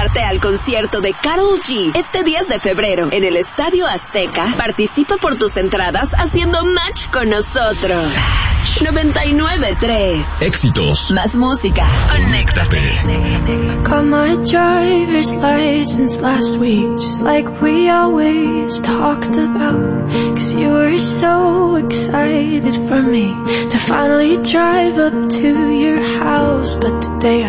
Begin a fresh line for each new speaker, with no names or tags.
sumarte al concierto de Karol G este 10 de febrero en el Estadio Azteca, participa por tus entradas haciendo match con nosotros. 99.3
Éxitos.
Más música. Conéctate.
Got my driver's license last week, just like we always talked about. Cause you were so excited for me to finally drive up to your house. But today